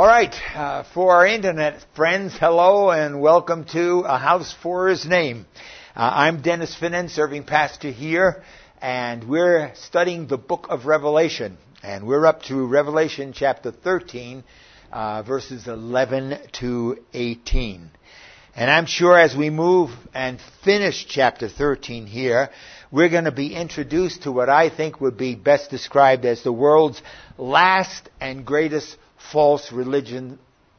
All right, for our internet friends, hello and welcome to A House for His Name. I'm Dennis Finnan, serving pastor here, and we're studying the book of Revelation. And we're up to Revelation chapter 13, verses 11 to 18. And I'm sure as we move and finish chapter 13 here, we're going to be introduced to what I think would be best described as the world's last and greatest false religious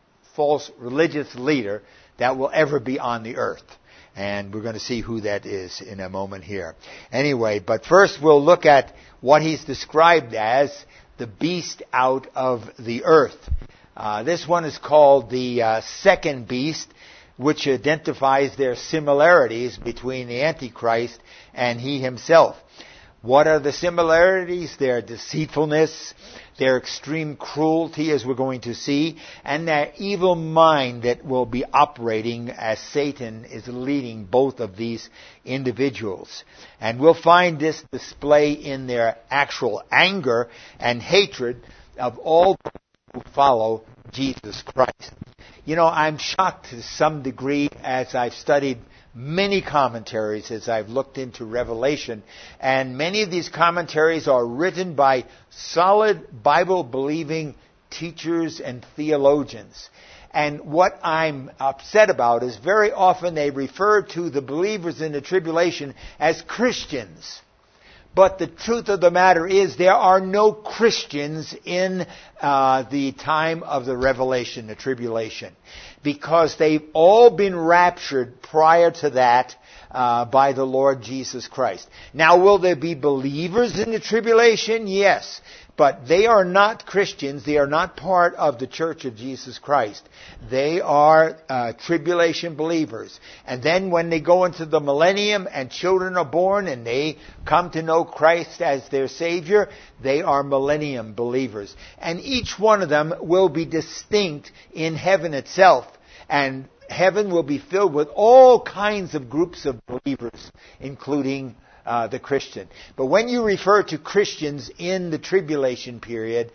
leader that will ever be on the earth. And we're going to see who that is in a moment here. Anyway, but first we'll look at what he's described as the beast out of the earth. This one is called the second beast, which identifies their similarities between the Antichrist and he himself. What are the similarities? Their deceitfulness, their extreme cruelty, as we're going to see, and their evil mind that will be operating as Satan is leading both of these individuals. And we'll find this display in their actual anger and hatred of all who follow Jesus Christ. You know, I'm shocked to some degree as I've studied many commentaries as I've looked into Revelation, and many of these commentaries are written by solid Bible-believing teachers and theologians. And what I'm upset about is very often they refer to the believers in the tribulation as Christians. But the truth of the matter is there are no Christians in the time of the Revelation, the tribulation, because they've all been raptured prior to that by the Lord Jesus Christ. Now, will there be believers in the tribulation? Yes. But they are not Christians. They are not part of the Church of Jesus Christ. They are tribulation believers. And then when they go into the millennium and children are born and they come to know Christ as their Savior, they are millennium believers. And each one of them will be distinct in heaven itself. And heaven will be filled with all kinds of groups of believers, including the Christian. But when you refer to Christians in the tribulation period,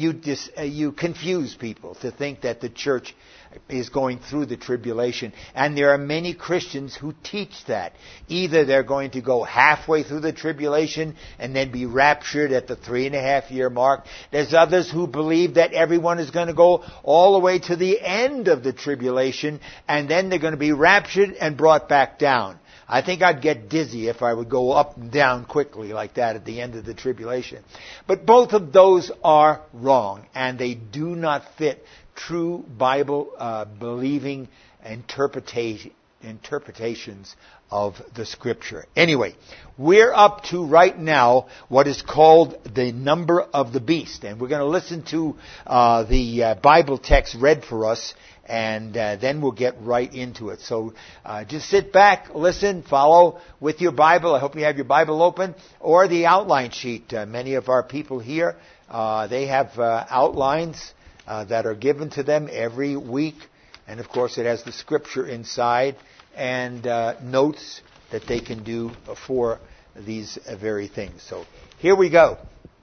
you confuse people to think that the church is going through the tribulation. And there are many Christians who teach that. Either they're going to go halfway through the tribulation and then be raptured at the 3.5-year mark. There's others who believe that everyone is going to go all the way to the end of the tribulation and then they're going to be raptured and brought back down. I think I'd get dizzy if I would go up and down quickly like that at the end of the tribulation. But both of those are wrong, and they do not fit true Bible-believing interpretations of the Scripture. Anyway, we're up to right now what is called the number of the beast, and we're going to listen to the Bible text read for us, and then we'll get right into it. So just sit back, listen, follow with your Bible. I hope you have your Bible open, or the outline sheet. Many of our people here, they have outlines that are given to them every week. And of course it has the Scripture inside and notes that they can do for these very things. So here we go.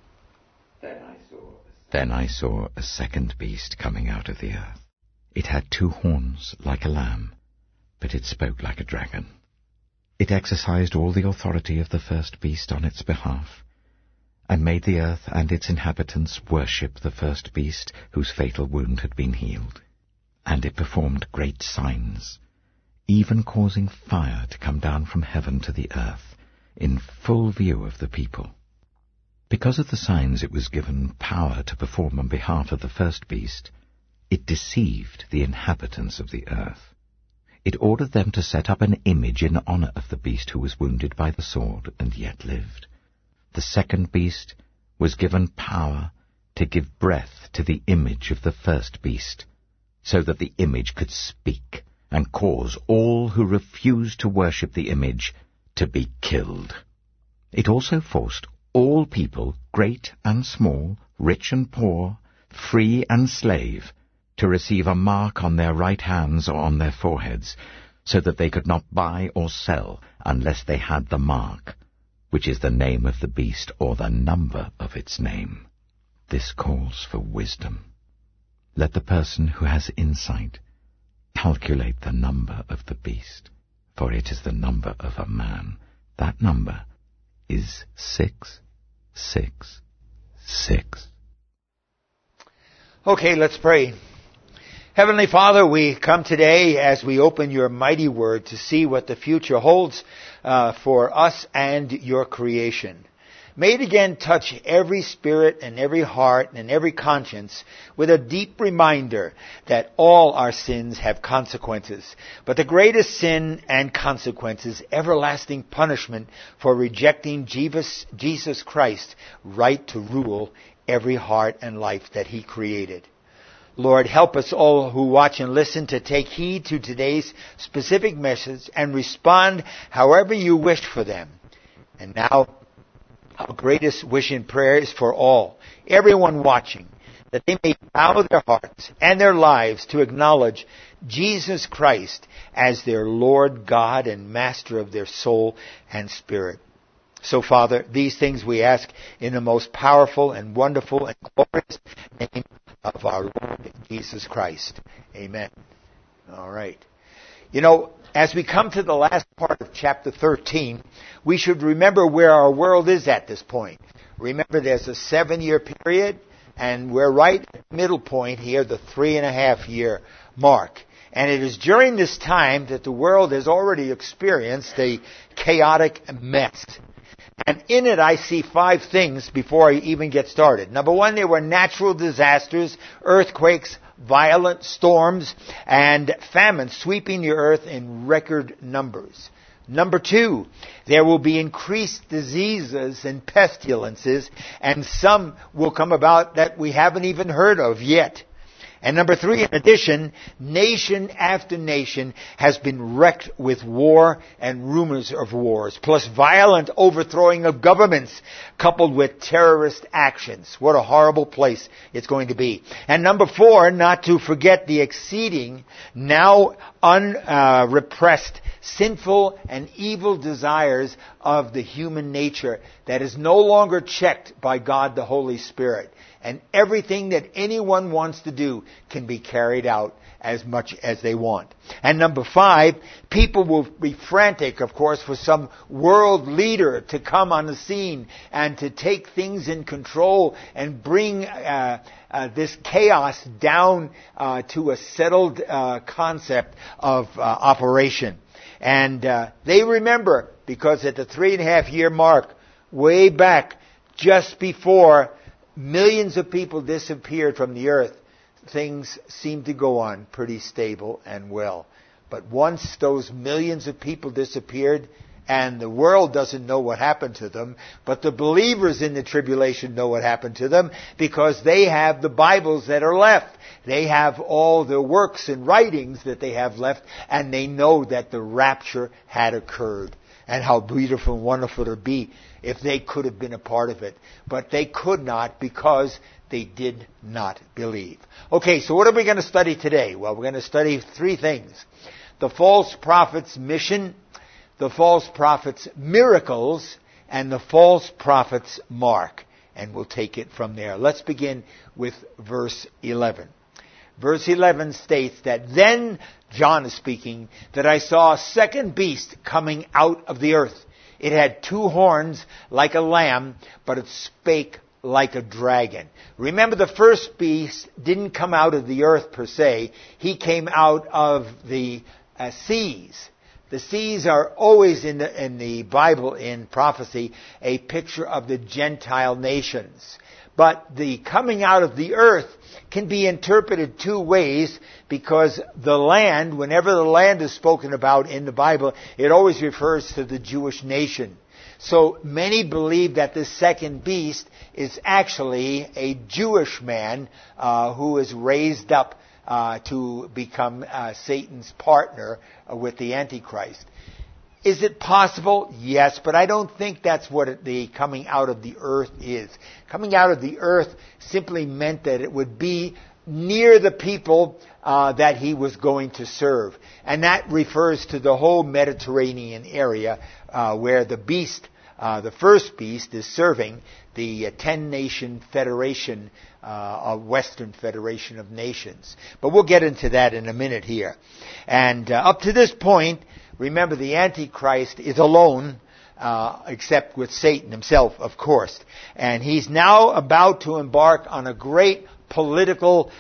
Then I saw a second beast coming out of the earth. It had 2 horns like a lamb, but it spoke like a dragon. It exercised all the authority of the first beast on its behalf, and made the earth and its inhabitants worship the first beast whose fatal wound had been healed. And it performed great signs, even causing fire to come down from heaven to the earth, in full view of the people. Because of the signs it was given power to perform on behalf of the first beast, it deceived the inhabitants of the earth. It ordered them to set up an image in honor of the beast who was wounded by the sword and yet lived. The second beast was given power to give breath to the image of the first beast, so that the image could speak and cause all who refused to worship the image to be killed. It also forced all people, great and small, rich and poor, free and slave, to receive a mark on their right hands or on their foreheads, so that they could not buy or sell unless they had the mark, which is the name of the beast or the number of its name. This calls for wisdom. Let the person who has insight calculate the number of the beast, for it is the number of a man. That number is 666. Okay, let's pray. Heavenly Father, we come today as we open your mighty word to see what the future holds for us and your creation. May it again touch every spirit and every heart and every conscience with a deep reminder that all our sins have consequences. But the greatest sin and consequence is everlasting punishment for rejecting Jesus Christ, right to rule every heart and life that He created. Lord, help us all who watch and listen to take heed to today's specific message and respond however you wish for them. And now, our greatest wish and prayer is for all, everyone watching, that they may bow their hearts and their lives to acknowledge Jesus Christ as their Lord God and Master of their soul and spirit. So, Father, these things we ask in the most powerful and wonderful and glorious name of our Lord Jesus Christ. Amen. All right. You know, as we come to the last part of chapter 13, we should remember where our world is at this point. Remember, there's a 7-year period, and we're right at the middle point here, the 3.5-year mark. And it is during this time that the world has already experienced a chaotic mess. And in it, I see 5 things before I even get started. Number 1, there were natural disasters, earthquakes, violent storms, and famine sweeping the earth in record numbers. Number 2, there will be increased diseases and pestilences, and some will come about that we haven't even heard of yet. And number 3, in addition, nation after nation has been wrecked with war and rumors of wars, plus violent overthrowing of governments coupled with terrorist actions. What a horrible place it's going to be. And number 4, not to forget the exceeding, now unrepressed, sinful and evil desires of the human nature that is no longer checked by God the Holy Spirit. And everything that anyone wants to do can be carried out as much as they want. And number 5, people will be frantic, of course, for some world leader to come on the scene and to take things in control and bring this chaos down to a settled concept of operation. And they remember, because at the 3.5-year mark, way back, just before millions of people disappeared from the earth, things seemed to go on pretty stable and well. But once those millions of people disappeared, and the world doesn't know what happened to them, but the believers in the tribulation know what happened to them, because they have the Bibles that are left. They have all the works and writings that they have left, and they know that the rapture had occurred. And how beautiful and wonderful it would be if they could have been a part of it. But they could not, because they did not believe. Okay, so what are we going to study today? Well, we're going to study 3 things. The false prophet's mission, the false prophet's miracles, and the false prophet's mark. And we'll take it from there. Let's begin with verse 11. Verse 11 states that, "Then," John is speaking, "that I saw a second beast coming out of the earth. It had 2 horns like a lamb, but it spake like a dragon." Remember, the first beast didn't come out of the earth per se. He came out of the seas. The seas are always in the Bible, in prophecy, a picture of the Gentile nations. But the coming out of the earth can be interpreted 2 ways, because the land, whenever the land is spoken about in the Bible, it always refers to the Jewish nation. So many believe that the second beast is actually a Jewish man who is raised up to become Satan's partner with the Antichrist. Is it possible? Yes, but I don't think that's what the coming out of the earth is. Coming out of the earth simply meant that it would be near the people that he was going to serve. And that refers to the whole Mediterranean area where the beast The first beast is serving the 10-nation federation, Western Federation of Nations. But we'll get into that in a minute here. And up to this point, remember, the Antichrist is alone, except with Satan himself, of course. And he's now about to embark on a great political,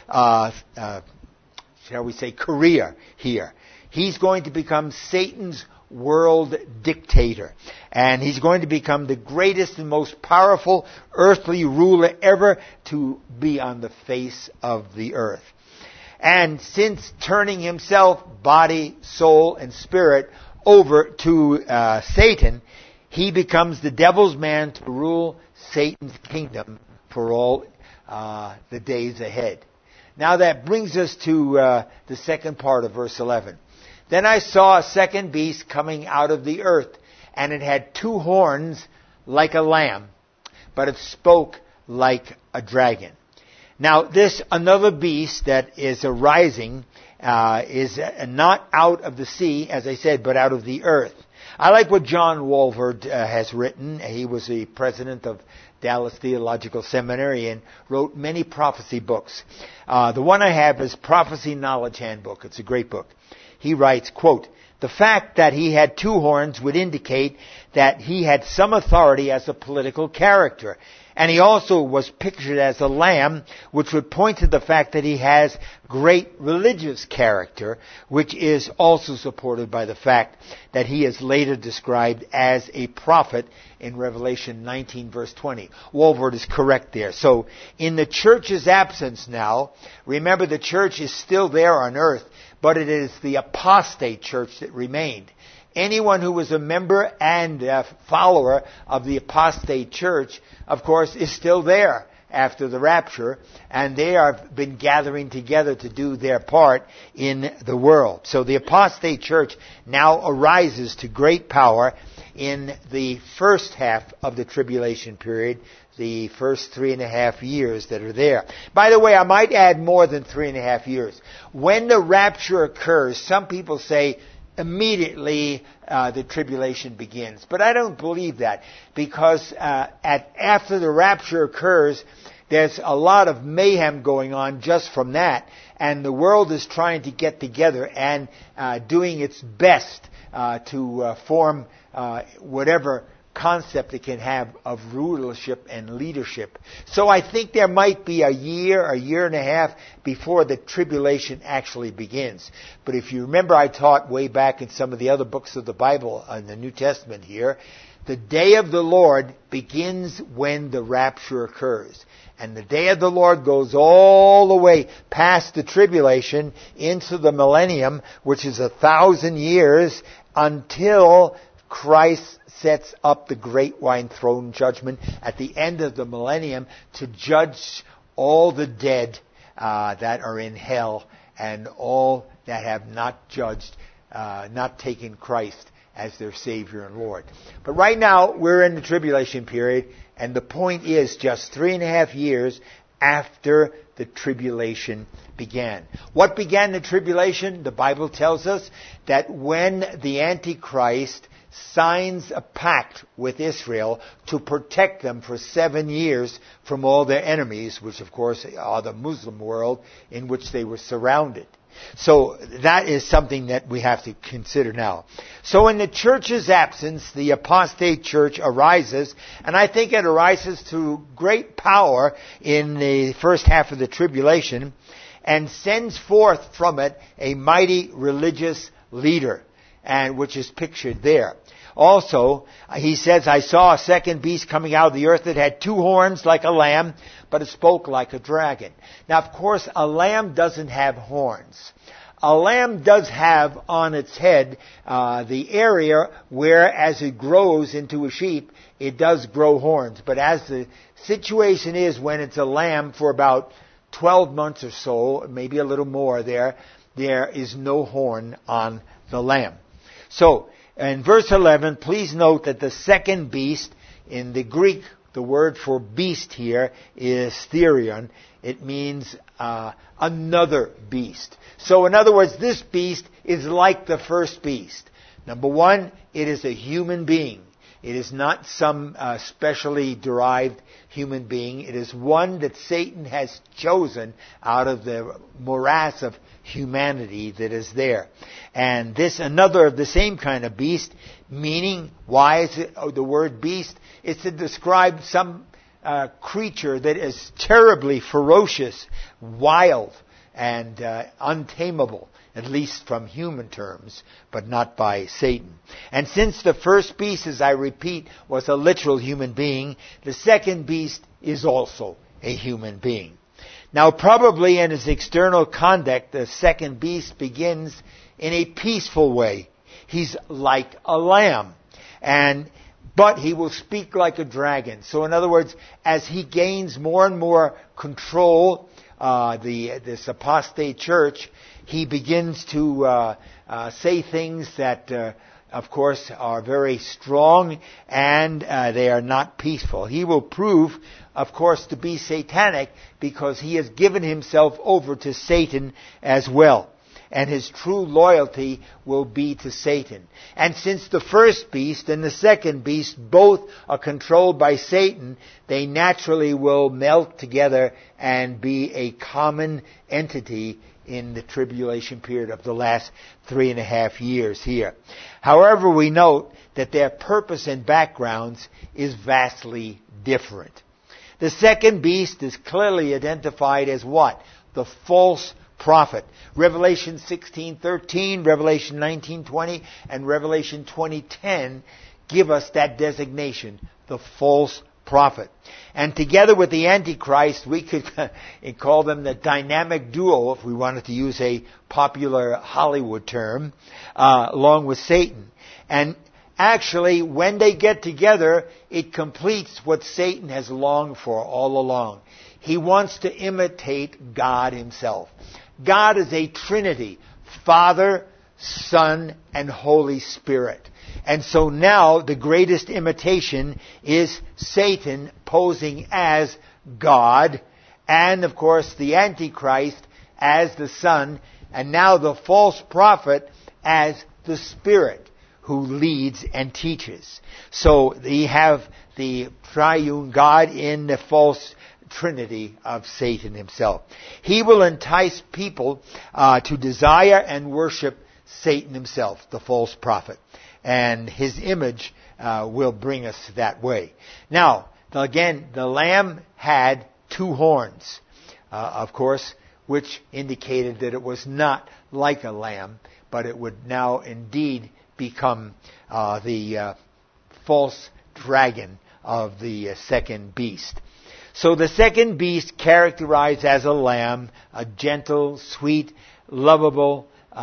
shall we say, career here. He's going to become Satan's world dictator. And he's going to become the greatest and most powerful earthly ruler ever to be on the face of the earth. And since turning himself, body, soul, and spirit, over to Satan, he becomes the devil's man to rule Satan's kingdom for all the days ahead. Now that brings us to the second part of verse 11. Then I saw a second beast coming out of the earth, and it had 2 horns like a lamb, but it spoke like a dragon. Now this another beast that is arising is not out of the sea, as I said, but out of the earth. I like what John Walvoord has written. He was the president of Dallas Theological Seminary and wrote many prophecy books. The one I have is Prophecy Knowledge Handbook. It's a great book. He writes, quote, "The fact that he had 2 horns would indicate that he had some authority as a political character. And he also was pictured as a lamb, which would point to the fact that he has great religious character, which is also supported by the fact that he is later described as a prophet in Revelation 19 verse 20. Walvoord is correct there. So in the church's absence now, remember the church is still there on earth, but it is the apostate church that remained. Anyone who was a member and a follower of the apostate church, of course, is still there after the rapture, and they have been gathering together to do their part in the world. So the apostate church now arises to great power in the first half of the tribulation period, the first 3.5 years that are there. By the way, I might add more than 3.5 years. When the rapture occurs, some people say immediately the tribulation begins. But I don't believe that, because after the rapture occurs, there's a lot of mayhem going on just from that, and the world is trying to get together and doing its best to form whatever concept it can have of rulership and leadership. So I think there might be a year and a half before the tribulation actually begins. But if you remember, I taught way back in some of the other books of the Bible in the New Testament here, the day of the Lord begins when the rapture occurs. And the day of the Lord goes all the way past the tribulation into the millennium, which is 1,000 years, until Christ sets up the great white throne judgment at the end of the millennium to judge all the dead that are in hell and all that have not judged, not taken Christ as their Savior and Lord. But right now, we're in the tribulation period, and the point is just 3.5 years after the tribulation began. What began the tribulation? The Bible tells us that when the Antichrist signs a pact with Israel to protect them for 7 years from all their enemies, which of course are the Muslim world in which they were surrounded. So that is something that we have to consider now. So in the church's absence, the apostate church arises, and I think it arises to great power in the first half of the tribulation, and sends forth from it a mighty religious leader, and which is pictured there. Also, he says, I saw a second beast coming out of the earth that had 2 horns like a lamb, but it spoke like a dragon. Now, of course, a lamb doesn't have horns. A lamb does have on its head the area where, as it grows into a sheep, it does grow horns. But as the situation is when it's a lamb for about 12 months or so, maybe a little more there is no horn on the lamb. So, in verse 11, please note that the second beast, in the Greek, the word for beast here is therion. It means another beast. So in other words, this beast is like the first beast. Number one, it is a human being. It is not some specially derived human being. It is one that Satan has chosen out of the morass of humanity that is there. And this, another of the same kind of beast, meaning, why is it the word beast? It's to describe some creature that is terribly ferocious, wild, and untamable, at least from human terms, but not by Satan. And since the first beast, as I repeat, was a literal human being, the second beast is also a human being. Now, probably in his external conduct, the second beast begins in a peaceful way. He's like a lamb, but he will speak like a dragon. So in other words, as he gains more and more control, this apostate church, he begins to say things that, of course, are very strong, and they are not peaceful. He will prove, of course, to be satanic because he has given himself over to Satan as well. And his true loyalty will be to Satan. And since the first beast and the second beast both are controlled by Satan, they naturally will melt together and be a common entity in the tribulation period of the last 3.5 years here. However, we note that their purpose and backgrounds is vastly different. The second beast is clearly identified as what? The false prophet. Revelation 16:13, Revelation 19:20, and Revelation 20:10 give us that designation, the false prophet. And together with the Antichrist, we could call them the dynamic duo, if we wanted to use a popular Hollywood term, along with Satan. And actually, when they get together, it completes what Satan has longed for all along. He wants to imitate God himself. God is a Trinity, Father, Son, and Holy Spirit. And so now the greatest imitation is Satan posing as God, and of course the Antichrist as the Son, and now the false prophet as the Spirit who leads and teaches. So they have the triune God in the false Trinity of Satan himself. He will entice people to desire and worship Satan himself, the false prophet. And his image will bring us that way. Now, again, the Lamb had 2 horns, of course, which indicated that it was not like a lamb, but it would now indeed become the false dragon of the second beast. So the second beast, characterized as a lamb, a gentle, sweet, lovable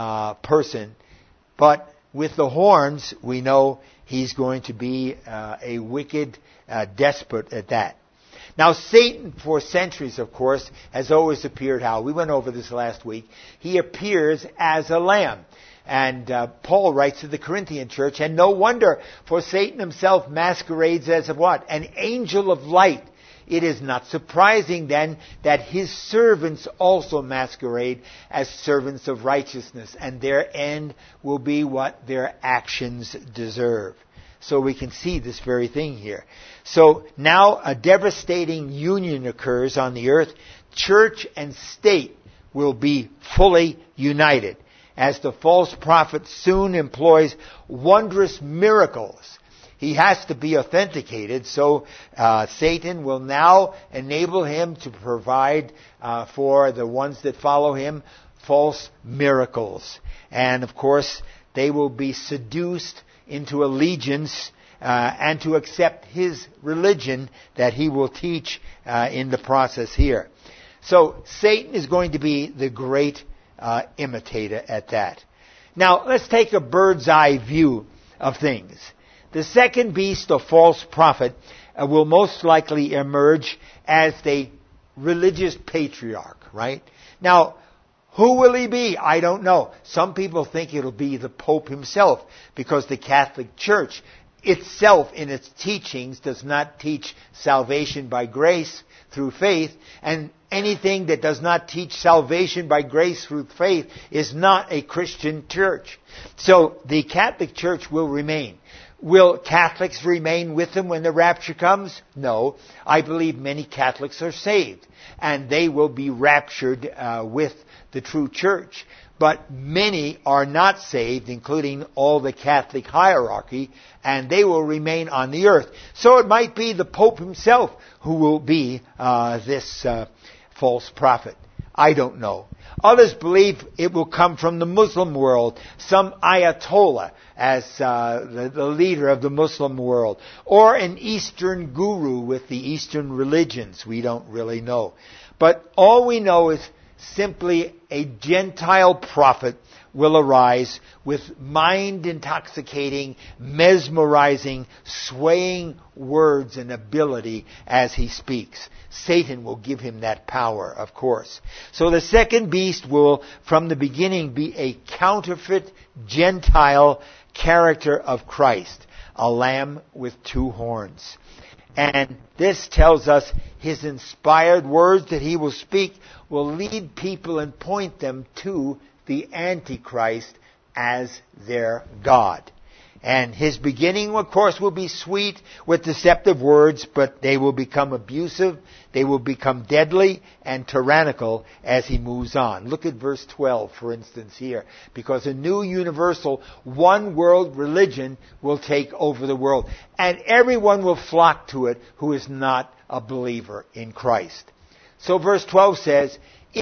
person, but with the horns, we know he's going to be a wicked despot at that. Now, Satan, for centuries, of course, has always appeared how? We went over this last week. He appears as a lamb. And Paul writes to the Corinthian church, and no wonder, for Satan himself masquerades as what? An angel of light. It is not surprising then that his servants also masquerade as servants of righteousness, and their end will be what their actions deserve. So we can see this very thing here. So now a devastating union occurs on the earth. Church and state will be fully united, as the false prophet soon employs wondrous miracles. He has to be authenticated, so Satan will now enable him to provide for the ones that follow him false miracles. And of course, they will be seduced into allegiance and to accept his religion that he will teach in the process here. So Satan is going to be the great imitator at that. Now, let's take a bird's eye view of things. The second beast, or false prophet, will most likely emerge as the religious patriarch, right? Now, who will he be? I don't know. Some people think it'll be the Pope himself, because the Catholic Church itself in its teachings does not teach salvation by grace through faith, and anything that does not teach salvation by grace through faith is not a Christian church. So the Catholic Church will remain. Will Catholics remain with him when the rapture comes? No. I believe many Catholics are saved, and they will be raptured with the true church. But many are not saved, including all the Catholic hierarchy, and they will remain on the earth. So it might be the Pope himself who will be this false prophet. I don't know. Others believe it will come from the Muslim world, some Ayatollah as the leader of the Muslim world, or an Eastern guru with the Eastern religions. We don't really know. But all we know is simply a Gentile prophet will arise with mind-intoxicating, mesmerizing, swaying words and ability as he speaks. Satan will give him that power, of course. So the second beast will, from the beginning, be a counterfeit Gentile character of Christ, a lamb with two horns. And this tells us his inspired words that he will speak will lead people and point them to the Antichrist as their God. And his beginning, of course, will be sweet with deceptive words, but they will become abusive, they will become deadly and tyrannical as he moves on. Look at verse 12, for instance, here. Because a new universal one world religion will take over the world. And everyone will flock to it who is not a believer in Christ. So verse 12 says,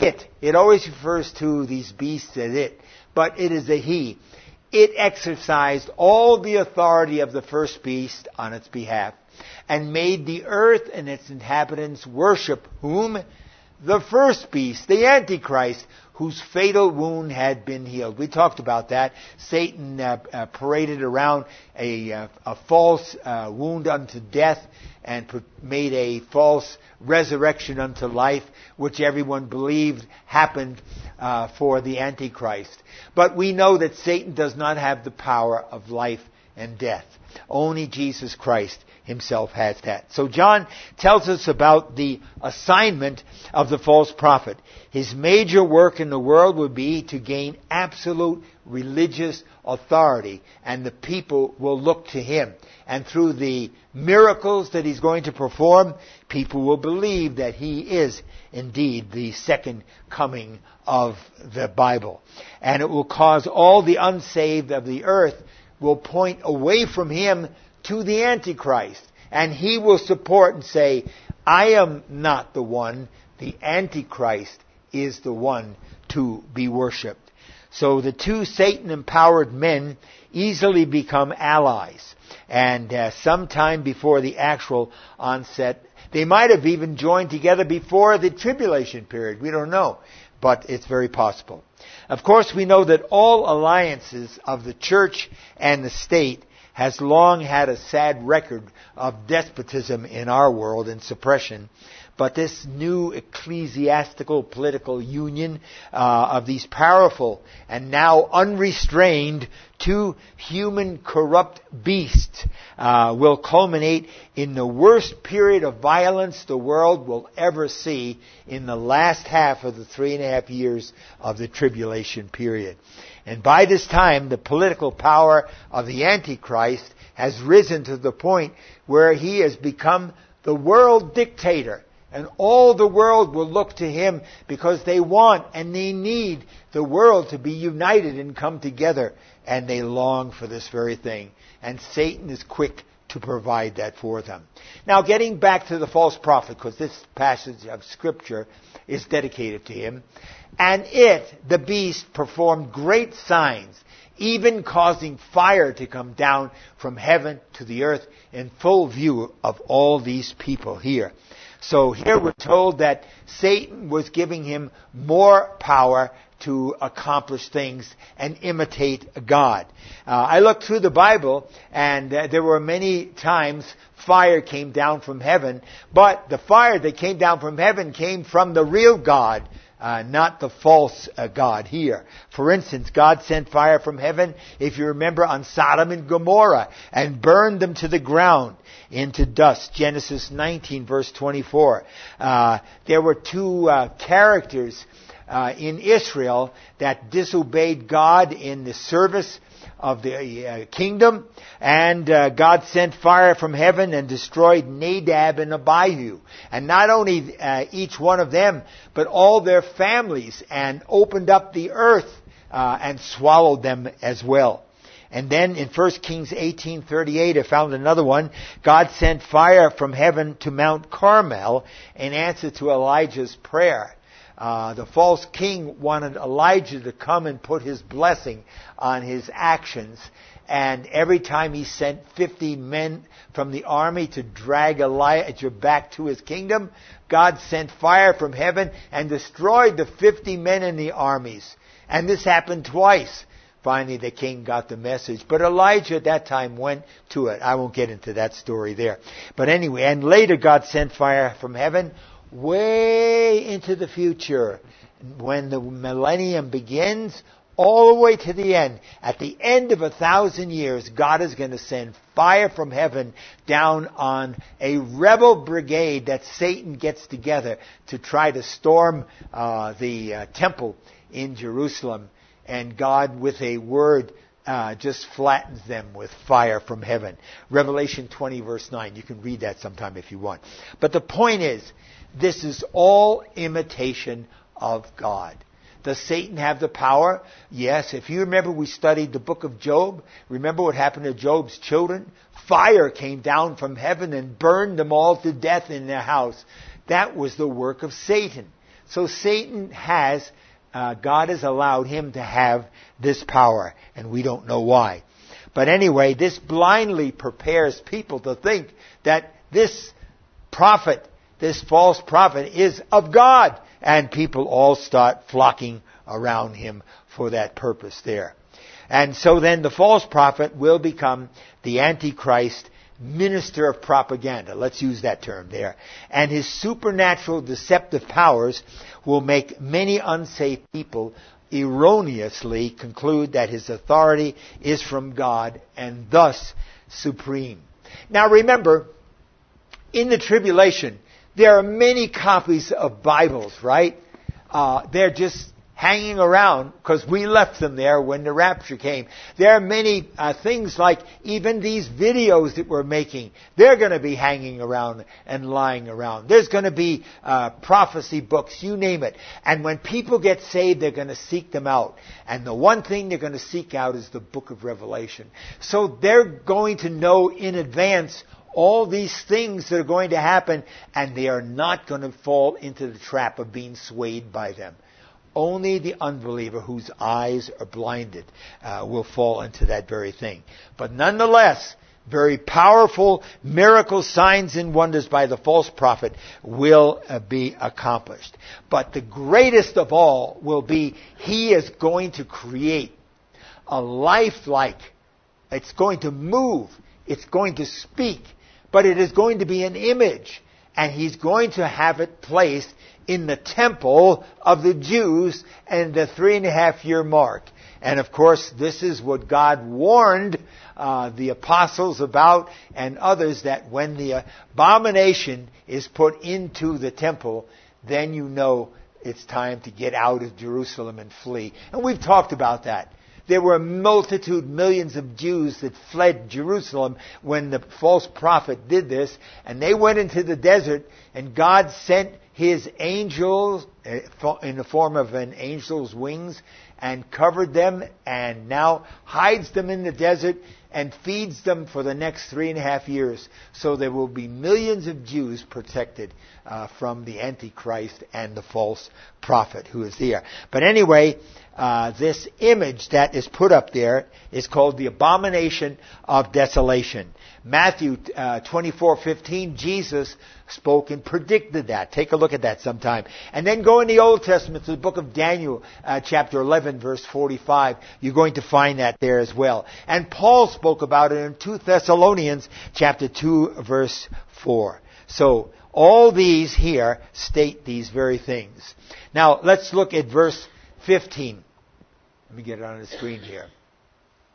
it always refers to these beasts as it, but it is a he. It exercised all the authority of the first beast on its behalf, and made the earth and its inhabitants worship whom? The first beast, the Antichrist, whose fatal wound had been healed. We talked about that. Satan paraded around a false wound unto death and made a false resurrection unto life, which everyone believed happened for the Antichrist. But we know that Satan does not have the power of life and death. Only Jesus Christ himself has that. So John tells us about the assignment of the false prophet. His major work in the world would be to gain absolute religious authority, and the people will look to him. And through the miracles that he's going to perform, people will believe that he is indeed the second coming of the Bible. And it will cause all the unsaved of the earth will point away from him to the Antichrist. And he will support and say, I am not the one. The Antichrist is the one to be worshipped. So the two Satan-empowered men easily become allies. And sometime before the actual onset, they might have even joined together before the tribulation period. We don't know. But it's very possible. Of course, we know that all alliances of the church and the state has long had a sad record of despotism in our world and suppression. But this new ecclesiastical political union of these powerful and now unrestrained two human corrupt beasts will culminate in the worst period of violence the world will ever see in the last half of the 3.5 years of the tribulation period. And by this time, the political power of the Antichrist has risen to the point where he has become the world dictator. And all the world will look to him because they want and they need the world to be united and come together. And they long for this very thing. And Satan is quick to provide that for them. Now, getting back to the false prophet, because this passage of Scripture is dedicated to him. And the beast, performed great signs, even causing fire to come down from heaven to the earth in full view of all these people here. So here we're told that Satan was giving him more power to accomplish things and imitate God. I looked through the Bible, and there were many times fire came down from heaven, but the fire that came down from heaven came from the real God, not the false God here. For instance, God sent fire from heaven, if you remember, on Sodom and Gomorrah, and burned them to the ground into dust. Genesis 19, verse 24. There were two characters in Israel that disobeyed God in the service of the kingdom, and God sent fire from heaven and destroyed Nadab and Abihu. And not only each one of them, but all their families, and opened up the earth and swallowed them as well. And then in 1 Kings 18:38, I found another one. God sent fire from heaven to Mount Carmel in answer to Elijah's prayer. The false king wanted Elijah to come and put his blessing on his actions. And every time he sent 50 men from the army to drag Elijah back to his kingdom, God sent fire from heaven and destroyed the 50 men in the armies. And this happened twice. Finally, the king got the message. But Elijah at that time went to it. I won't get into that story there. But anyway, and later God sent fire from heaven way into the future. When the millennium begins, all the way to the end. At the end of 1,000 years, God is going to send fire from heaven down on a rebel brigade that Satan gets together to try to storm the temple in Jerusalem. And God, with a word, just flattens them with fire from heaven. Revelation 20, verse 9. You can read that sometime if you want. But the point is, this is all imitation of God. Does Satan have the power? Yes. If you remember, we studied the book of Job. Remember what happened to Job's children? Fire came down from heaven and burned them all to death in their house. That was the work of Satan. So Satan has, God has allowed him to have this power, and we don't know why. But anyway, this blindly prepares people to think that this prophet, this false prophet, is of God. And people all start flocking around him for that purpose there. And so then the false prophet will become the Antichrist, minister of propaganda. Let's use that term there. And his supernatural deceptive powers will make many unsafe people erroneously conclude that his authority is from God and thus supreme. Now remember, in the tribulation, there are many copies of Bibles, right? They're just hanging around because we left them there when the rapture came. There are many things like even these videos that we're making. They're going to be hanging around and lying around. There's going to be prophecy books, you name it. And when people get saved, they're going to seek them out. And the one thing they're going to seek out is the book of Revelation. So they're going to know in advance all these things that are going to happen, and they are not going to fall into the trap of being swayed by them. Only the unbeliever whose eyes are blinded will fall into that very thing. But nonetheless, very powerful miracles, signs, and wonders by the false prophet will be accomplished. But the greatest of all will be he is going to create a lifelike. It's going to move. It's going to speak. But it is going to be an image. And he's going to have it placed in the temple of the Jews and the 3.5-year mark. And of course, this is what God warned the apostles about and others, that when the abomination is put into the temple, then you know it's time to get out of Jerusalem and flee. And we've talked about that. There were a multitude, millions of Jews that fled Jerusalem when the false prophet did this. And they went into the desert, and God sent his angels in the form of an angel's wings and covered them, and now hides them in the desert and feeds them for the next 3.5 years. So there will be millions of Jews protected from the Antichrist and the false prophet who is there. But anyway, this image that is put up there is called the abomination of desolation. Matthew 24:15, Jesus spoke and predicted that. Take a look at that sometime. And then go in the Old Testament to the book of Daniel, chapter 11, verse 45. You're going to find that there as well. And Paul spoke about it in 2 Thessalonians, chapter 2, verse 4. So all these here state these very things. Now let's look at verse 15. Let me get it on the screen here.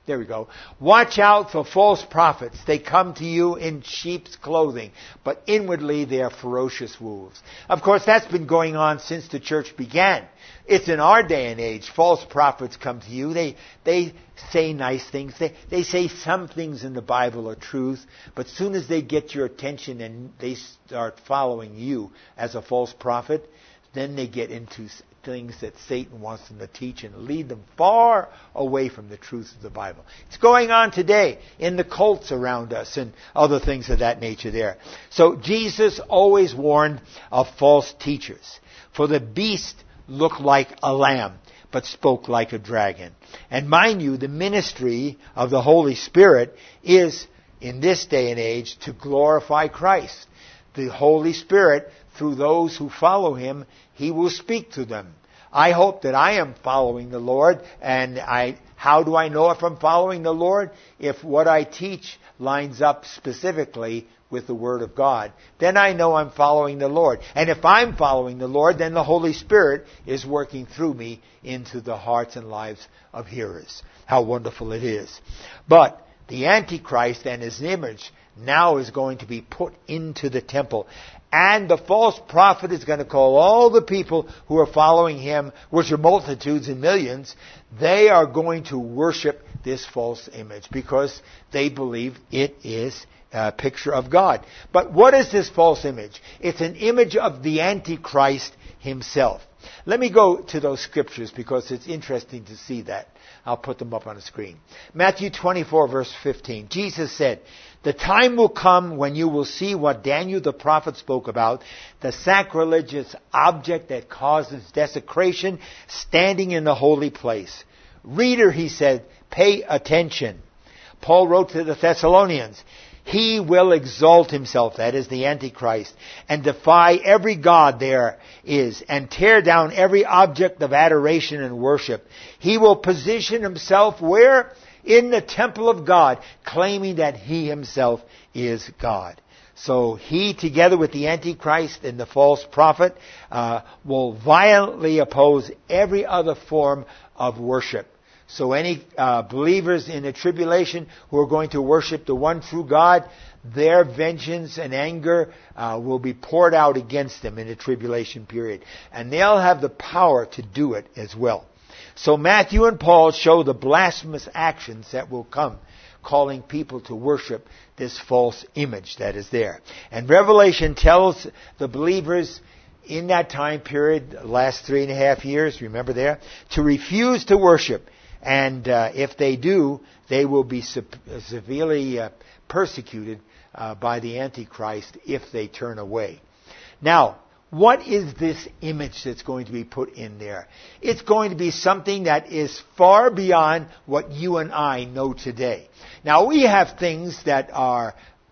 There we go. Watch out for false prophets. They come to you in sheep's clothing, but inwardly they are ferocious wolves. Of course, that's been going on since the church began. It's in our day and age. False prophets come to you. They say nice things. They say some things in the Bible are truth, but as soon as they get your attention and they start following you as a false prophet, then they get into things that Satan wants them to teach and lead them far away from the truth of the Bible. It's going on today in the cults around us and other things of that nature there. So Jesus always warned of false teachers. For the beast looked like a lamb, but spoke like a dragon. And mind you, the ministry of the Holy Spirit is, in this day and age, to glorify Christ. The Holy Spirit, through those who follow Him, He will speak to them. I hope that I am following the Lord, and how do I know if I'm following the Lord? If what I teach lines up specifically with the Word of God, then I know I'm following the Lord. And if I'm following the Lord, then the Holy Spirit is working through me into the hearts and lives of hearers. How wonderful it is. But the Antichrist and his image now is going to be put into the temple. And the false prophet is going to call all the people who are following him, which are multitudes and millions, they are going to worship this false image because they believe it is a picture of God. But what is this false image? It's an image of the Antichrist himself. Let me go to those scriptures because it's interesting to see that. I'll put them up on the screen. Matthew 24, verse 15. Jesus said, "The time will come when you will see what Daniel the prophet spoke about, the sacrilegious object that causes desecration standing in the holy place. Reader," he said, "pay attention." Paul wrote to the Thessalonians, "He will exalt himself," that is the Antichrist, "and defy every god there is, and tear down every object of adoration and worship. He will position himself where? In the temple of God, claiming that he himself is God." So he, together with the Antichrist and the false prophet, will violently oppose every other form of worship. So any believers in the tribulation who are going to worship the one true God, their vengeance and anger will be poured out against them in the tribulation period. And they'll have the power to do it as well. So Matthew and Paul show the blasphemous actions that will come, calling people to worship this false image that is there. And Revelation tells the believers in that time period, the last 3.5 years, remember there, to refuse to worship. And if they do, they will be severely persecuted by the Antichrist if they turn away. Now, what is this image that's going to be put in there? It's going to be something that is far beyond what you and I know today. Now, we have things that are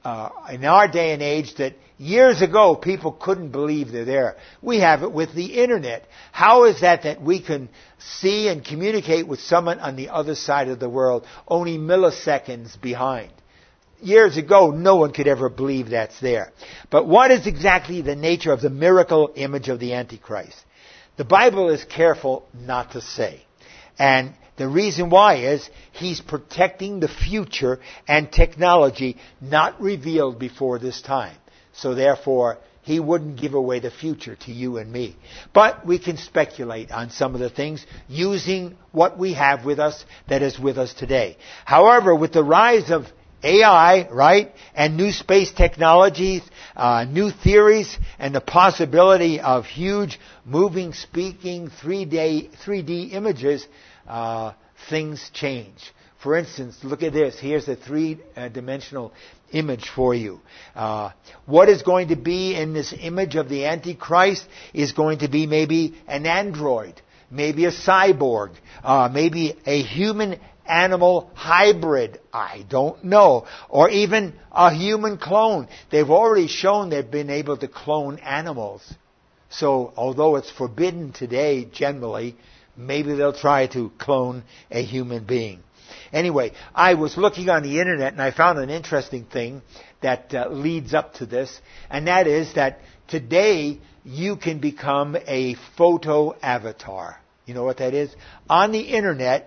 in our day and age that years ago people couldn't believe they're there. We have it with the internet. How is that we can see and communicate with someone on the other side of the world only milliseconds behind? Years ago, no one could ever believe that's there. But what is exactly the nature of the miracle image of the Antichrist? The Bible is careful not to say. And the reason why is he's protecting the future and technology not revealed before this time. So therefore, he wouldn't give away the future to you and me. But we can speculate on some of the things using what we have with us that is with us today. However, with the rise of AI, right, and new space technologies, new theories, and the possibility of huge moving, speaking 3D images, things change. For instance, look at this. Here's a three-dimensional image for you. What is going to be in this image of the Antichrist is going to be maybe an android, maybe a cyborg, maybe a human-animal hybrid, I don't know, or even a human clone. They've already shown they've been able to clone animals. So, although it's forbidden today generally, maybe they'll try to clone a human being. Anyway, I was looking on the internet and I found an interesting thing that leads up to this, and that is that today you can become a photo avatar. You know what that is? On the internet,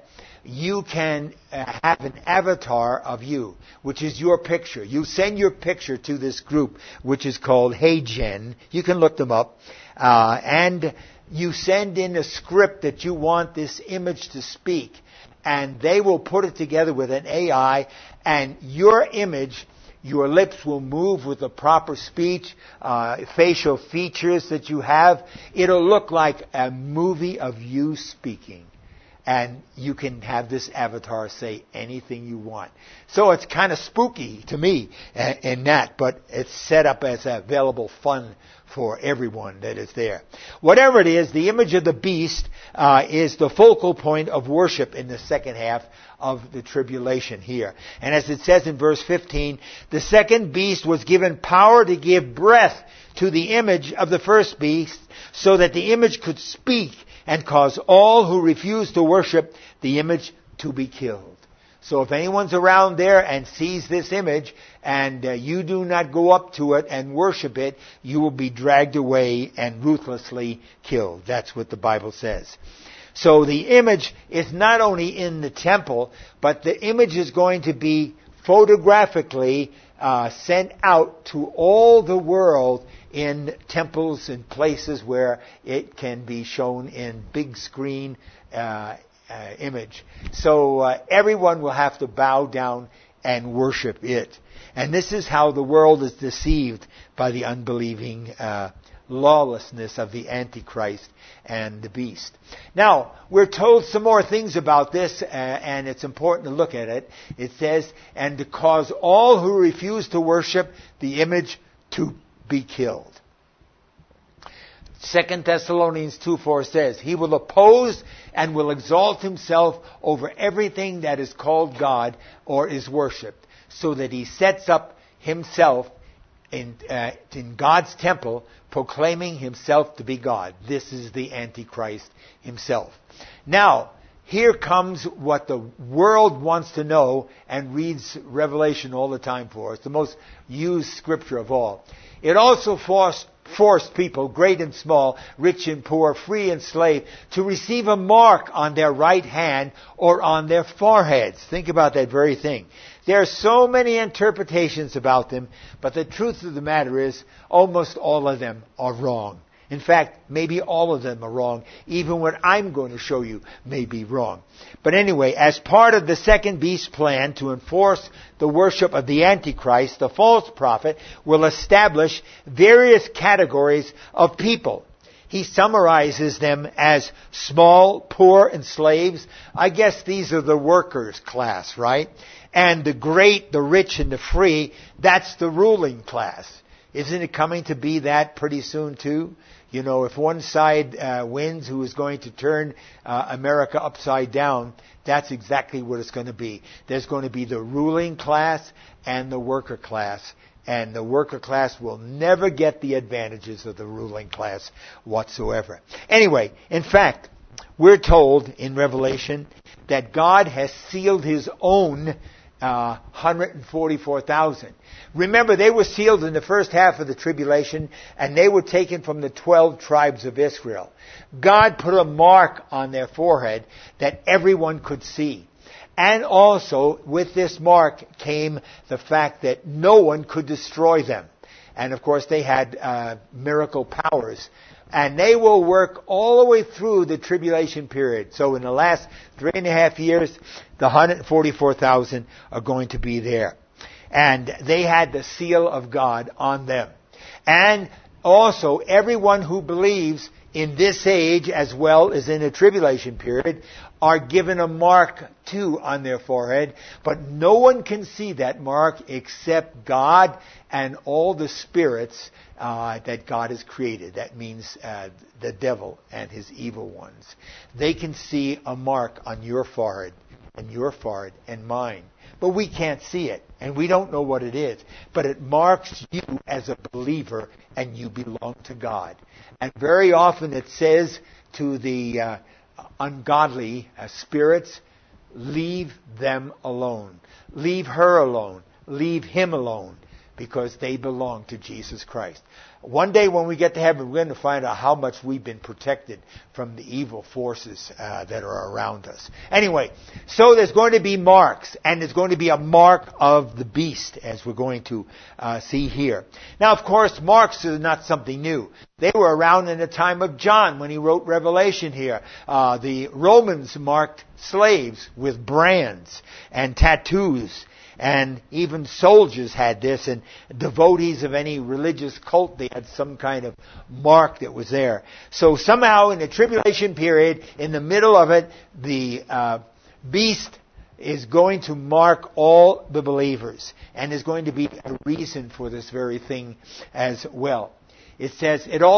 you can have an avatar of you, which is your picture. You send your picture to this group, which is called HeyGen. You can look them up. And you send in a script that you want this image to speak. And they will put it together with an AI, and your image, your lips will move with the proper speech, facial features that you have. It'll look like a movie of you speaking. And you can have this avatar say anything you want. So it's kind of spooky to me in that, but it's set up as available fun for everyone that is there. Whatever it is, the image of the beast is the focal point of worship in the second half of the tribulation here. And as it says in verse 15, the second beast was given power to give breath to the image of the first beast, so that the image could speak and cause all who refuse to worship the image to be killed. So if anyone's around there and sees this image and you do not go up to it and worship it, you will be dragged away and ruthlessly killed. That's what the Bible says. So the image is not only in the temple, but the image is going to be photographically sent out to all the world in temples and places where it can be shown in big screen image. So everyone will have to bow down and worship it. And this is how the world is deceived by the unbelieving lawlessness of the Antichrist and the beast. Now, we're told some more things about this, and it's important to look at it. It says, and to cause all who refuse to worship the image to be killed. 2 Thessalonians 2:4 says, he will oppose and will exalt himself over everything that is called God or is worshipped, so that he sets up himself in God's temple, proclaiming himself to be God. This is the Antichrist himself. Now, here comes what the world wants to know and reads Revelation all the time for. It's the most used scripture of all. It also forced people, great and small, rich and poor, free and slave, to receive a mark on their right hand or on their foreheads. Think about that very thing. There are so many interpretations about them, but the truth of the matter is, almost all of them are wrong. In fact, maybe all of them are wrong. Even what I'm going to show you may be wrong. But anyway, as part of the second beast's plan to enforce the worship of the Antichrist, the false prophet will establish various categories of people. He summarizes them as small, poor, and slaves. I guess these are the workers' class, right? And the great, the rich, and the free, that's the ruling class. Isn't it coming to be that pretty soon too? You know, if one side wins, who is going to turn America upside down, that's exactly what it's going to be. There's going to be the ruling class and the worker class. And the worker class will never get the advantages of the ruling class whatsoever. Anyway, in fact, we're told in Revelation that God has sealed his own 144,000. Remember, they were sealed in the first half of the tribulation, and they were taken from the 12 tribes of Israel. God put a mark on their forehead that everyone could see. And also, with this mark came the fact that no one could destroy them. And of course, they had miracle powers. And they will work all the way through the tribulation period. So in the last 3.5 years, the 144,000 are going to be there. And they had the seal of God on them. And also, everyone who believes in this age as well as in the tribulation period are given a mark too on their forehead, but no one can see that mark except God and all the spirits that God has created. That means the devil and his evil ones. They can see a mark on your forehead and mine. But we can't see it, and we don't know what it is. But it marks you as a believer, and you belong to God. And very often it says to the ungodly spirits, leave them alone. Leave her alone. Leave him alone. because they belong to Jesus Christ. One day when we get to heaven, we're going to find out how much we've been protected from the evil forces that are around us. Anyway, so there's going to be marks, and there's going to be a mark of the beast, as we're going to see here. Now, of course, marks are not something new. They were around in the time of John when he wrote Revelation here. The Romans marked slaves with brands and tattoos. And even soldiers had this, and devotees of any religious cult, they had some kind of mark that was there. So somehow in the tribulation period, in the middle of it, the beast is going to mark all the believers. And there's going to be a reason for this very thing as well. It says, it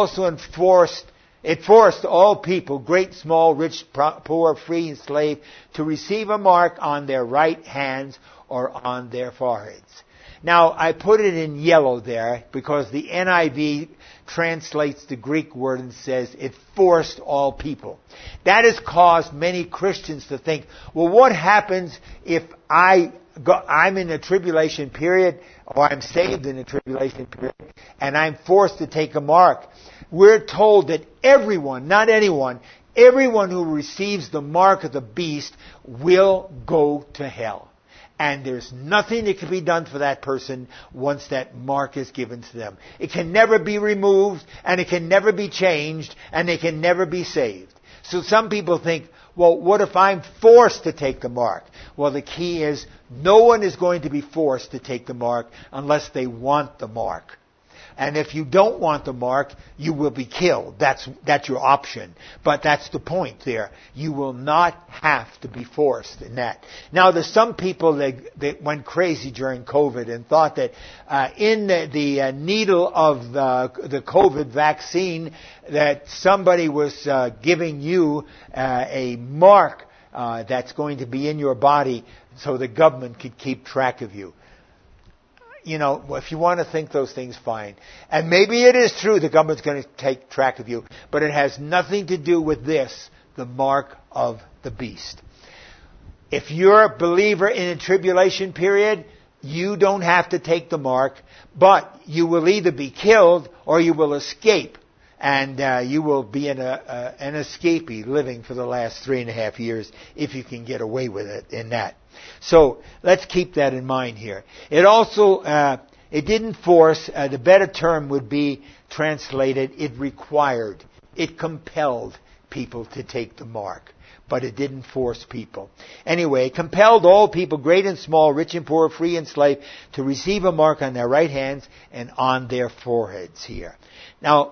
forced all people, great, small, rich, poor, free, and slave, to receive a mark on their right hands or on their foreheads. Now, I put it in yellow there because the NIV translates the Greek word and says it forced all people. That has caused many Christians to think, well, what happens if I'm in a tribulation period, or I'm saved in a tribulation period, and I'm forced to take a mark? We're told that everyone, not anyone, everyone who receives the mark of the beast will go to hell. And there's nothing that can be done for that person once that mark is given to them. It can never be removed, and it can never be changed, and they can never be saved. So some people think, well, what if I'm forced to take the mark? Well, the key is no one is going to be forced to take the mark unless they want the mark. And if you don't want the mark, you will be killed. That's your option. But that's the point there. You will not have to be forced in that. Now, there's some people that went crazy during COVID and thought that in the needle of the COVID vaccine that somebody was giving you a mark that's going to be in your body so the government could keep track of you. You know, if you want to think those things, fine. And maybe it is true the government's going to take track of you, but it has nothing to do with this, the mark of the beast. If you're a believer in a tribulation period, you don't have to take the mark, but you will either be killed or you will escape. And you will be an escapee living for the last 3.5 years if you can get away with it in that. So let's keep that in mind here. It also, it didn't force, the better term would be translated, it required, it compelled people to take the mark. But it didn't force people. Anyway, it compelled all people, great and small, rich and poor, free and slave, to receive a mark on their right hands and on their foreheads here. Now,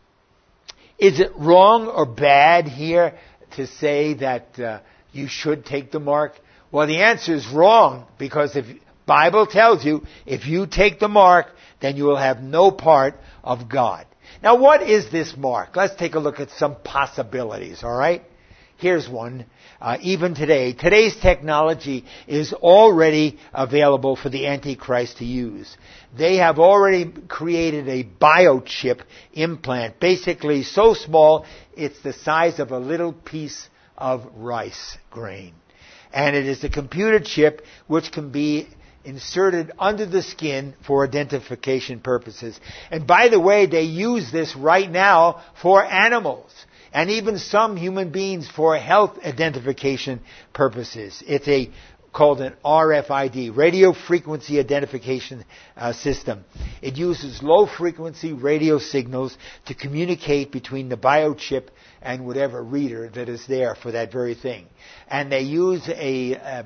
is it wrong or bad here to say that you should take the mark? Well, the answer is wrong, because if Bible tells you if you take the mark, then you will have no part of God. Now, what is this mark? Let's take a look at some possibilities, all right? Here's one. Even today, today's technology is already available for the Antichrist to use. They have already created a biochip implant, basically so small it's the size of a little piece of rice grain. And it is a computer chip which can be inserted under the skin for identification purposes. And by the way, they use this right now for animals. And even some human beings for health identification purposes. It's called an RFID, radio frequency identification system. It uses low frequency radio signals to communicate between the biochip and whatever reader that is there for that very thing. And they use a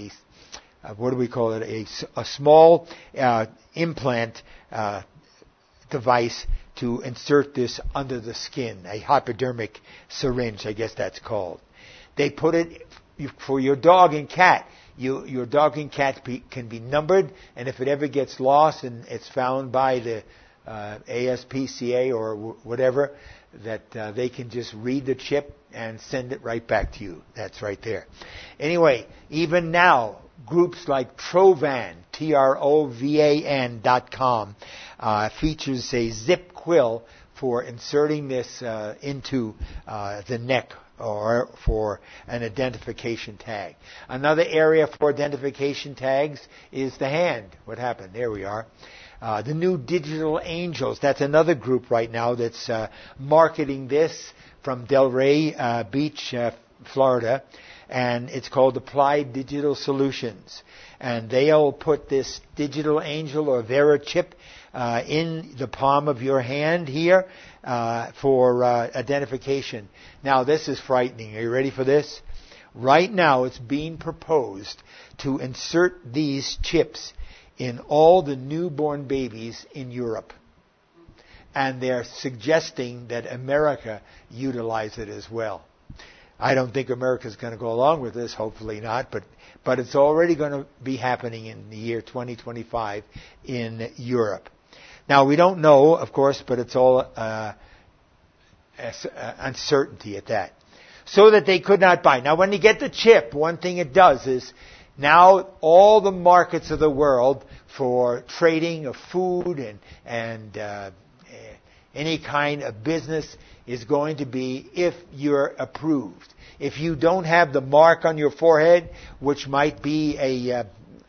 small implant device to insert this under the skin, a hypodermic syringe, I guess that's called. They put it for your dog and cat. Your dog and cat can be numbered, and if it ever gets lost and it's found by the ASPCA or whatever, that they can just read the chip and send it right back to you. That's right there. Anyway, even now, groups like Trovan, TROVAN.com, features a zip quill for inserting this into the neck or for an identification tag. Another area for identification tags is the hand. What happened? There we are. The new digital angels. That's another group right now that's marketing this from Delray Beach, Florida. And it's called Applied Digital Solutions. And they'll put this digital angel or Vera chip in the palm of your hand here for identification. Now, this is frightening. Are you ready for this? Right now, it's being proposed to insert these chips in all the newborn babies in Europe. And they're suggesting that America utilize it as well. I don't think America's going to go along with this, hopefully not, but it's already going to be happening in the year 2025 in Europe. Now, we don't know, of course, but it's all uncertainty at that. So that they could not buy. Now, when you get the chip, one thing it does is now all the markets of the world for trading of food and any kind of business is going to be if you're approved. If you don't have the mark on your forehead, which might be a,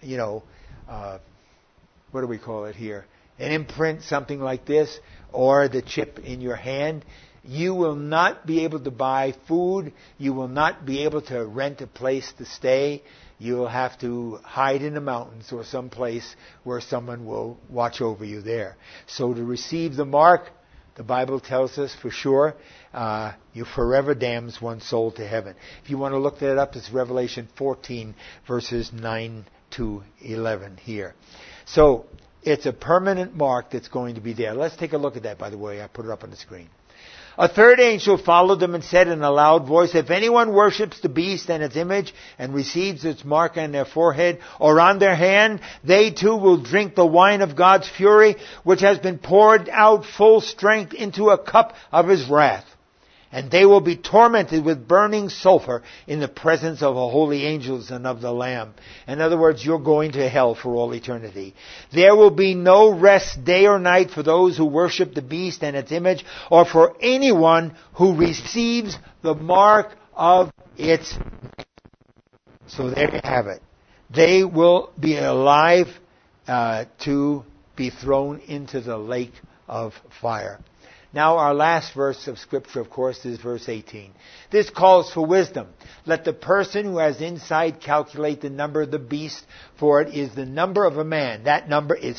what do we call it here? An imprint, something like this, or the chip in your hand, you will not be able to buy food. You will not be able to rent a place to stay. You will have to hide in the mountains or someplace where someone will watch over you there. So to receive the mark, the Bible tells us for sure, you forever damns one soul to heaven. If you want to look that up, it's Revelation 14, verses 9 to 11 here. So it's a permanent mark that's going to be there. Let's take a look at that, by the way. I put it up on the screen. A third angel followed them and said in a loud voice, if anyone worships the beast and its image and receives its mark on their forehead or on their hand, they too will drink the wine of God's fury, which has been poured out full strength into a cup of his wrath. And they will be tormented with burning sulfur in the presence of the holy angels and of the Lamb. In other words, you're going to hell for all eternity. There will be no rest day or night for those who worship the beast and its image, or for anyone who receives the mark of its name. So there you have it. They will be alive to be thrown into the lake of fire. Now, our last verse of Scripture, of course, is verse 18. This calls for wisdom. Let the person who has insight calculate the number of the beast, for it is the number of a man. That number is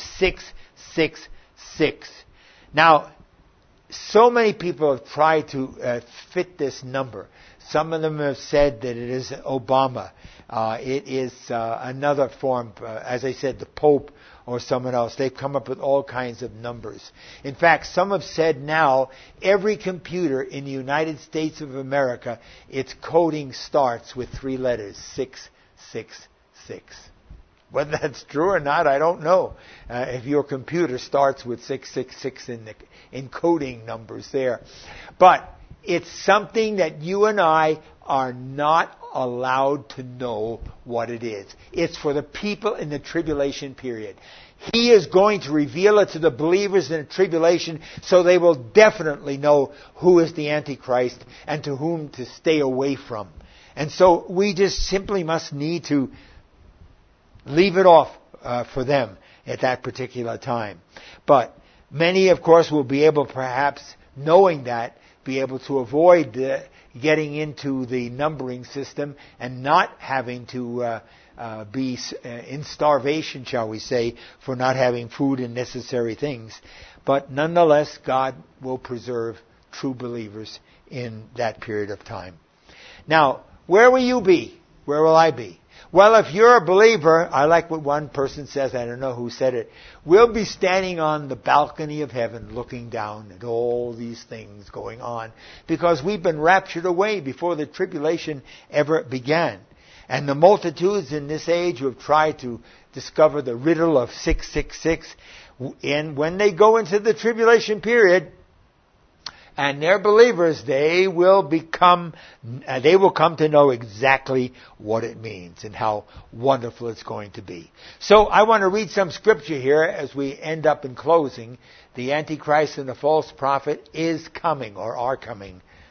666. Now, so many people have tried to fit this number. Some of them have said that it is Obama. It is another form, as I said, the Pope or someone else. They've come up with all kinds of numbers. In fact, some have said now every computer in the United States of America, its coding starts with 3 letters, 666. Whether that's true or not, I don't know. If your computer starts with 666 in the encoding numbers there. But it's something that you and I are not allowed to know what it is. It's for the people in the tribulation period. He is going to reveal it to the believers in the tribulation, so they will definitely know who is the Antichrist and to whom to stay away from. And so we just simply must need to leave it off for them at that particular time. But many, of course, will be able, perhaps, knowing that, be able to avoid getting into the numbering system and not having to be in starvation, shall we say, for not having food and necessary things. But nonetheless, God will preserve true believers in that period of time. Now, where will you be? Where will I be? Well, if you're a believer, I like what one person says, I don't know who said it, we'll be standing on the balcony of heaven looking down at all these things going on because we've been raptured away before the tribulation ever began. And the multitudes in this age who have tried to discover the riddle of 666, and when they go into the tribulation period, and they're believers, they will come to know exactly what it means and how wonderful it's going to be. So I want to read some scripture here as we end up in closing. The Antichrist and the false prophet is coming or are coming.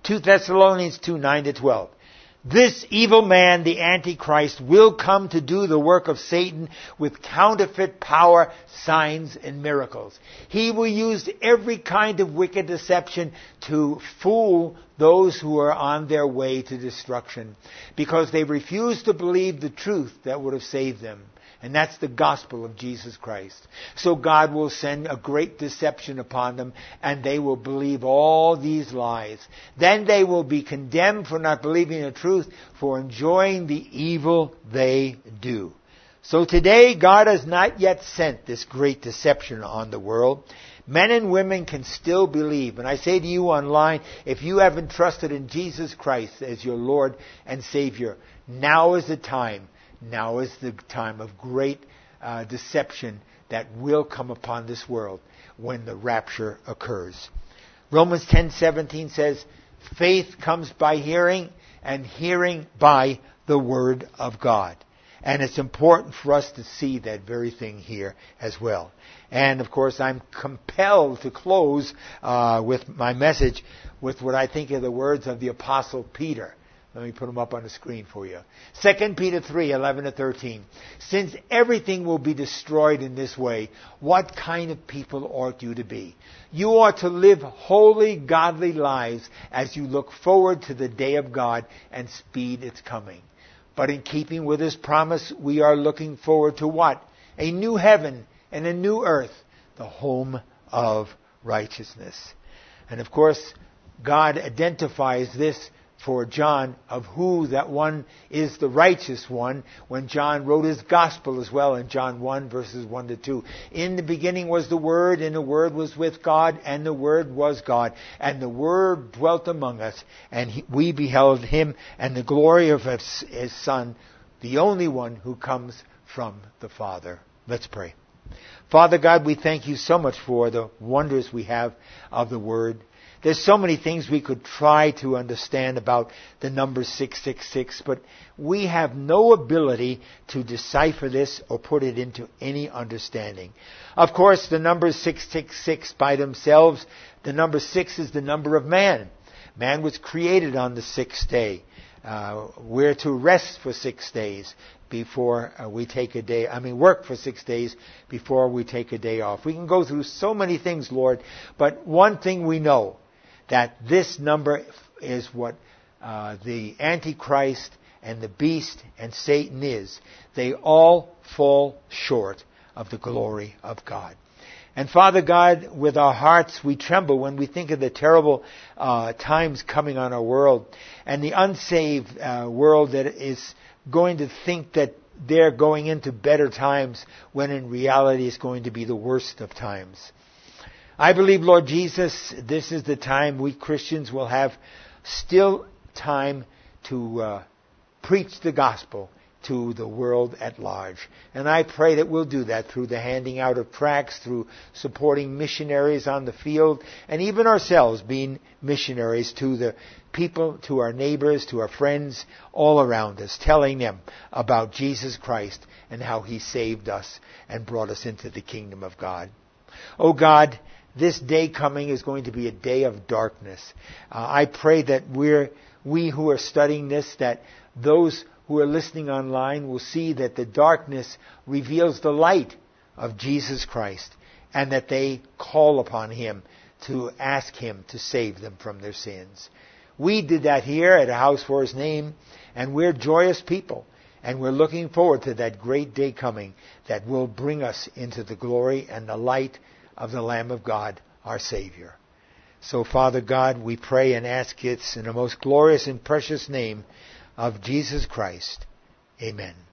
2 Thessalonians 2, 9-12. This evil man, the Antichrist, will come to do the work of Satan with counterfeit power, signs, and miracles. He will use every kind of wicked deception to fool those who are on their way to destruction, because they refuse to believe the truth that would have saved them. And that's the gospel of Jesus Christ. So God will send a great deception upon them, and they will believe all these lies. Then they will be condemned for not believing the truth, for enjoying the evil they do. So today, God has not yet sent this great deception on the world. Men and women can still believe. And I say to you online, if you haven't trusted in Jesus Christ as your Lord and Savior, now is the time. Now is the time of great deception that will come upon this world when the rapture occurs. Romans 10:17 says, faith comes by hearing, and hearing by the Word of God. And it's important for us to see that very thing here as well. And of course, I'm compelled to close with my message with what I think are the words of the Apostle Peter. Let me put them up on the screen for you. 2 Peter 3:11-13. Since everything will be destroyed in this way, what kind of people ought you to be? You ought to live holy, godly lives as you look forward to the day of God and speed its coming. But in keeping with His promise, we are looking forward to what? A new heaven and a new earth, the home of righteousness. And of course, God identifies this for John of who that one is, the righteous one, when John wrote his gospel as well in John 1 verses 1-2. In the beginning was the Word, and the Word was with God, and the Word was God. And the Word dwelt among us, and we beheld Him, and the glory of His Son, the only one who comes from the Father. Let's pray. Father God, we thank You so much for the wonders we have of the Word. There's so many things we could try to understand about the number 666, but we have no ability to decipher this or put it into any understanding. Of course, the numbers 666 by themselves, the number 6 is the number of man. Man was created on the sixth day. We're to rest for 6 days before we take a day. Work for 6 days before we take a day off. We can go through so many things, Lord, but one thing we know, that this number is what the Antichrist and the beast and Satan is. They all fall short of the glory of God. And Father God, with our hearts we tremble when we think of the terrible times coming on our world, and the unsaved world that is going to think that they're going into better times when in reality it's going to be the worst of times. I believe, Lord Jesus, this is the time we Christians will have still time to preach the gospel to the world at large. And I pray that we'll do that through the handing out of tracts, through supporting missionaries on the field, and even ourselves being missionaries to the people, to our neighbors, to our friends all around us, telling them about Jesus Christ and how He saved us and brought us into the kingdom of God. Oh God, this day coming is going to be a day of darkness. I pray that we who are studying this, that those who are listening online will see that the darkness reveals the light of Jesus Christ, and that they call upon Him to ask Him to save them from their sins. We did that here at A House for His Name, and we're joyous people, and we're looking forward to that great day coming that will bring us into the glory and the light of the Lamb of God, our Savior. So, Father God, we pray and ask it in the most glorious and precious name of Jesus Christ. Amen.